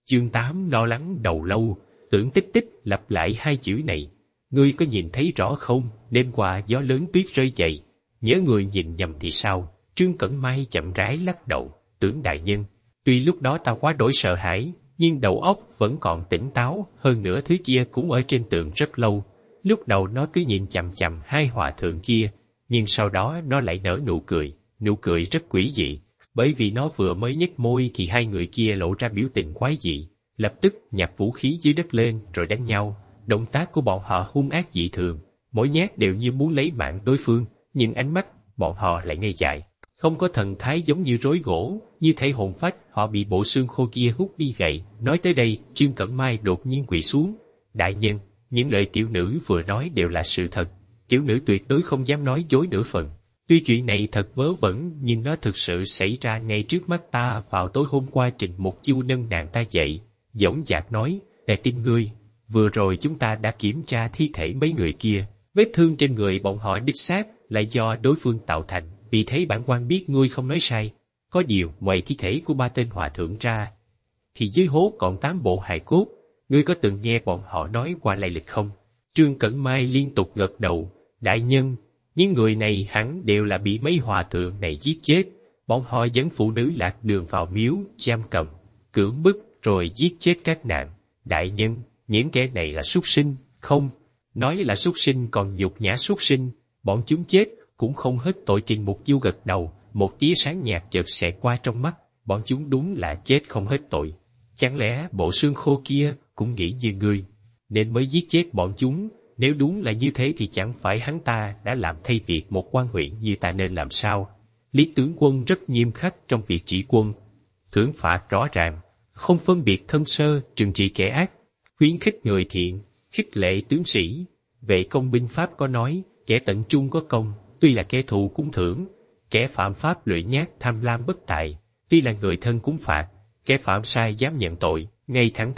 Chương 8 lo lắng đầu lâu, tưởng tích tích lặp lại hai chữ này. Ngươi có nhìn thấy rõ không, đêm qua gió lớn tuyết rơi dày. Nhớ người nhìn nhầm thì sao? Trương Cẩn Mai chậm rãi lắc đầu, Tưởng đại nhân. Tuy lúc đó ta quá đổi sợ hãi, nhưng đầu óc vẫn còn tỉnh táo, hơn nữa thứ kia cũng ở trên tường rất lâu. Lúc đầu nó cứ nhìn chằm chằm hai hòa thượng kia, nhưng sau đó nó lại nở nụ cười rất quỷ dị. Bởi vì nó vừa mới nhếch môi thì hai người kia lộ ra biểu tình quái dị, lập tức nhặt vũ khí dưới đất lên rồi đánh nhau. Động tác của bọn họ hung ác dị thường, mỗi nhát đều như muốn lấy mạng đối phương, nhưng ánh mắt bọn họ lại ngây dại, không có thần thái giống như rối gỗ, như thể hồn phách họ bị bộ xương khô kia hút đi vậy. Nói tới đây, Trương Cẩm Mai đột nhiên quỳ xuống. Đại nhân, những lời tiểu nữ vừa nói đều là sự thật, tiểu nữ tuyệt đối không dám nói dối nửa phần. Tuy chuyện này thật vớ vẩn, nhưng nó thực sự xảy ra ngay trước mắt ta vào tối hôm qua. Trình Mục Chiêu nâng nàng ta dậy, dõng dạc nói, để tin ngươi, vừa rồi chúng ta đã kiểm tra thi thể mấy người kia, vết thương trên người bọn họ đích xác là do đối phương tạo thành, vì thế bản quan biết ngươi không nói sai. Có điều, ngoài thi thể của 3 tên hòa thượng ra, thì dưới hố còn 8 bộ hài cốt, ngươi có từng nghe bọn họ nói qua lai lịch không? Trương Cẩn Mai liên tục gật đầu, đại nhân, những người này hẳn đều là bị mấy hòa thượng này giết chết. Bọn họ dẫn phụ nữ lạc đường vào miếu, giam cầm, cưỡng bức rồi giết chết các nàng. Đại nhân, những kẻ này là súc sinh, không? Nói là súc sinh còn nhục nhã súc sinh, bọn chúng chết cũng không hết tội. Trình Mục Chiêu gật đầu, một tia sáng nhạt chợt xẹt qua trong mắt, bọn chúng đúng là chết không hết tội. Chẳng lẽ bộ xương khô kia cũng nghĩ như ngươi, nên mới giết chết bọn chúng? Nếu đúng là như thế thì chẳng phải hắn ta đã làm thay việc một quan huyện như ta nên làm sao? Lý tướng quân rất nghiêm khắc trong việc chỉ quân, thưởng phạt rõ ràng, không phân biệt thân sơ, trừng trị kẻ ác, khuyến khích người thiện, khích lệ tướng sĩ. Vệ công binh pháp có nói, kẻ tận trung có công, tuy là kẻ thù cũng thưởng, kẻ phạm pháp lười nhác tham lam bất tài, tuy là người thân cũng phạt, kẻ phạm sai dám nhận tội, ngay thẳng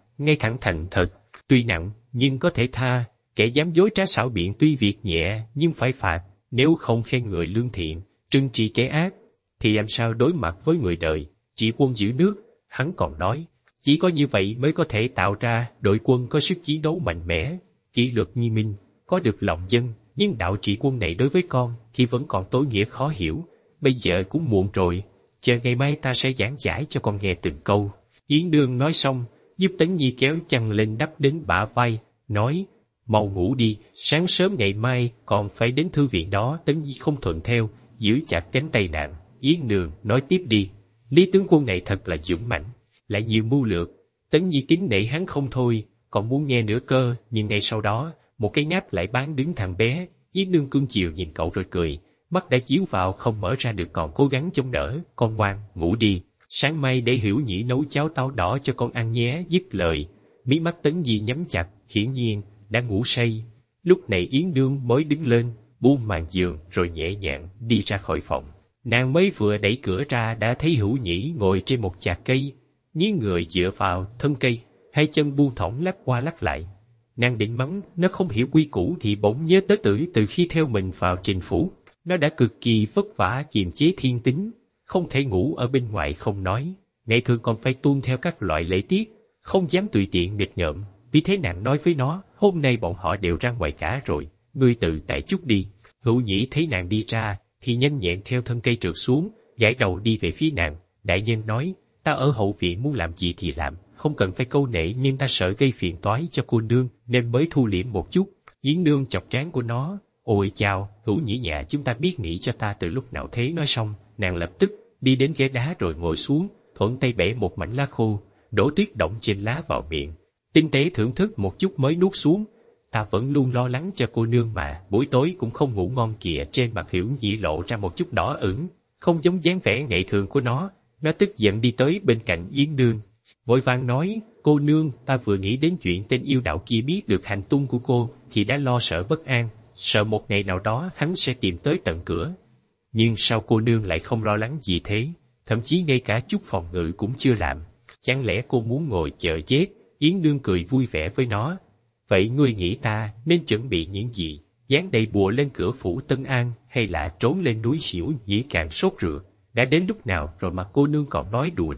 thành thật, tuy nặng nhưng có thể tha, kẻ dám dối trá xảo biện tuy việc nhẹ nhưng phải phạt. Nếu không khen người lương thiện, trừng trị kẻ ác, thì làm sao đối mặt với người đời? Chỉ quân giữ nước, hắn còn nói, chỉ có như vậy mới có thể tạo ra đội quân có sức chiến đấu mạnh mẽ, kỷ luật nghiêm minh, có được lòng dân. Nhưng đạo trị quân này đối với con thì vẫn còn tối nghĩa khó hiểu. Bây giờ cũng muộn rồi, chờ ngày mai ta sẽ giảng giải cho con nghe từng câu. Yến Nương nói xong, giúp Tấn Nhi kéo chăn lên đắp đến bả vai, nói, mau ngủ đi, sáng sớm ngày mai còn phải đến thư viện đó. Tấn Nhi không thuận theo, giữ chặt cánh tay nàng. Yến Nương nói tiếp đi, Lý tướng quân này thật là dũng mãnh, lại nhiều mưu lược. Tấn Nhi kính nể hắn không thôi, còn muốn nghe nữa cơ. Nhưng ngay sau đó, một cái ngáp lại bán đứng thằng bé. Yến Nương cưng chiều nhìn cậu rồi cười, mắt đã chiếu vào không mở ra được còn cố gắng chống đỡ. Con ngoan, ngủ đi, sáng mai để Hiểu Nhĩ nấu cháo táo đỏ cho con ăn nhé. Dứt lời, mí mắt Tấn Nhi nhắm chặt, hiển nhiên đã ngủ say. Lúc này Yến Nương mới đứng lên, buông màn giường rồi nhẹ nhàng đi ra khỏi phòng. Nàng mới vừa đẩy cửa ra đã thấy Hữu Nhĩ ngồi trên một chạc cây, nghiêng người dựa vào thân cây, hai chân buông thõng lắc qua lắc lại. Nàng định mắng nó không hiểu quy củ thì bỗng nhớ tới Tử từ khi theo mình vào Trình phủ, nó đã cực kỳ vất vả kiềm chế thiên tính, không thể ngủ ở bên ngoài không nói, ngày thường còn phải tuân theo các loại lễ tiết, không dám tùy tiện nghịch ngợm. Vì thế nàng nói với nó, hôm nay bọn họ đều ra ngoài cả rồi, ngươi tự tại chút đi. Hữu Nhĩ thấy nàng đi ra thì nhanh nhẹn theo thân cây trượt xuống, gãi đầu đi về phía nàng. Đại nhân nói, ta ở hậu viện muốn làm gì thì làm, không cần phải câu nệ, nhưng ta sợ gây phiền toái cho cô nương nên mới thu liễm một chút. Yến Nương chọc trán của nó, ôi chao, Hữu Nhĩ nhà chúng ta biết nghĩ cho ta từ lúc nào thế. Nói xong, nàng lập tức đi đến ghế đá rồi ngồi xuống, thuận tay bẻ một mảnh lá khô, đổ tuyết động trên lá vào miệng, tinh tế thưởng thức một chút mới nuốt xuống. Ta vẫn luôn lo lắng cho cô nương mà, buổi tối cũng không ngủ ngon kìa. Trên mặt Hiểu Nhĩ lộ ra một chút đỏ ửng, không giống dáng vẻ ngày thường của nó. Nó tức giận đi tới bên cạnh Yến Nương, vội vàng nói, cô nương, ta vừa nghĩ đến chuyện tên yêu đạo kia biết được hành tung của cô thì đã lo sợ bất an, sợ một ngày nào đó hắn sẽ tìm tới tận cửa. Nhưng sao cô nương lại không lo lắng gì thế, thậm chí ngay cả chút phòng ngự cũng chưa làm? Chẳng lẽ cô muốn ngồi chờ chết? Yến Nương cười vui vẻ với nó. Vậy ngươi nghĩ ta nên chuẩn bị những gì? Dán đầy bùa lên cửa phủ Tân An hay là trốn lên núi Hiểu Nhĩ càng sốt ruột? Đã đến lúc nào rồi mà cô nương còn nói đùa được?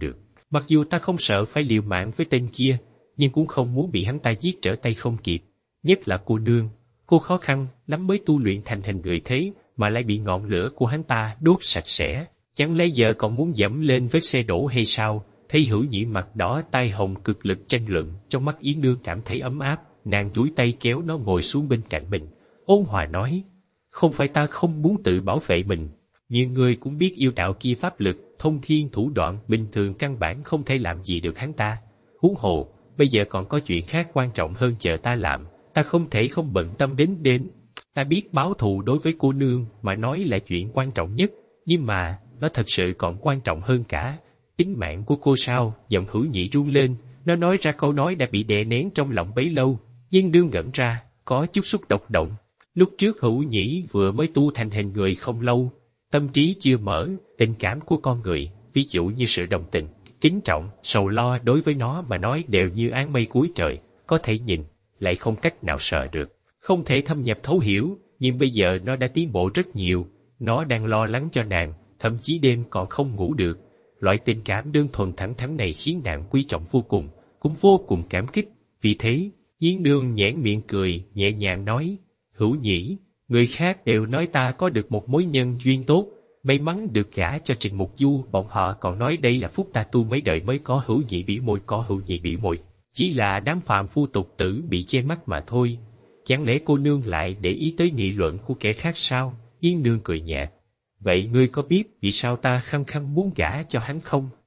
Mặc dù ta không sợ phải liều mạng với tên kia, nhưng cũng không muốn bị hắn ta giết trở tay không kịp. Nhất là cô nương, cô khó khăn lắm mới tu luyện thành hình người thế mà lại bị ngọn lửa của hắn ta đốt sạch sẽ. Chẳng lẽ giờ còn muốn dẫm lên vết xe đổ hay sao? Thấy Hữu Nhĩ mặt đỏ tai hồng cực lực tranh luận, trong mắt Yến Nương cảm thấy ấm áp, nàng duỗi tay kéo nó ngồi xuống bên cạnh mình. Ôn hòa nói, không phải ta không muốn tự bảo vệ mình, nhưng ngươi cũng biết yêu đạo kia pháp lực, thông thiên thủ đoạn bình thường căn bản không thể làm gì được hắn ta. Huống hồ, bây giờ còn có chuyện khác quan trọng hơn chờ ta làm, ta không thể không bận tâm đến. Ta biết báo thù đối với cô nương mà nói là chuyện quan trọng nhất, nhưng mà nó thật sự còn quan trọng hơn cả. Tính mạng của cô sao? Giọng Hữu Nhĩ run lên, nó nói ra câu nói đã bị đè nén trong lòng bấy lâu. Yên Đương ngẩn ra, có chút xúc động. Lúc trước Hữu Nhĩ vừa mới tu thành hình người không lâu, tâm trí chưa mở, tình cảm của con người, ví dụ như sự đồng tình, kính trọng, sầu lo đối với nó mà nói đều như áng mây cuối trời, có thể nhìn, lại không cách nào sợ được, không thể thâm nhập thấu hiểu, nhưng bây giờ nó đã tiến bộ rất nhiều, nó đang lo lắng cho nàng, thậm chí đêm còn không ngủ được. Loại tình cảm đơn thuần thẳng thắn này khiến nàng quý trọng vô cùng, cũng vô cùng cảm kích. Vì thế, Yến Nương nhoẻn miệng cười, nhẹ nhàng nói, Hữu Nhĩ, người khác đều nói ta có được một mối nhân duyên tốt, may mắn được gả cho Trình Mục Du, bọn họ còn nói đây là phúc ta tu mấy đời mới có. Hữu Nhĩ bĩu môi, có Hữu Nhĩ bĩu môi, chỉ là đám phàm phu tục tử bị che mắt mà thôi. Chẳng lẽ cô nương lại để ý tới nghị luận của kẻ khác sao? Yến Nương cười nhẹ. Vậy ngươi có biết vì sao ta khăng khăng muốn gả cho hắn không?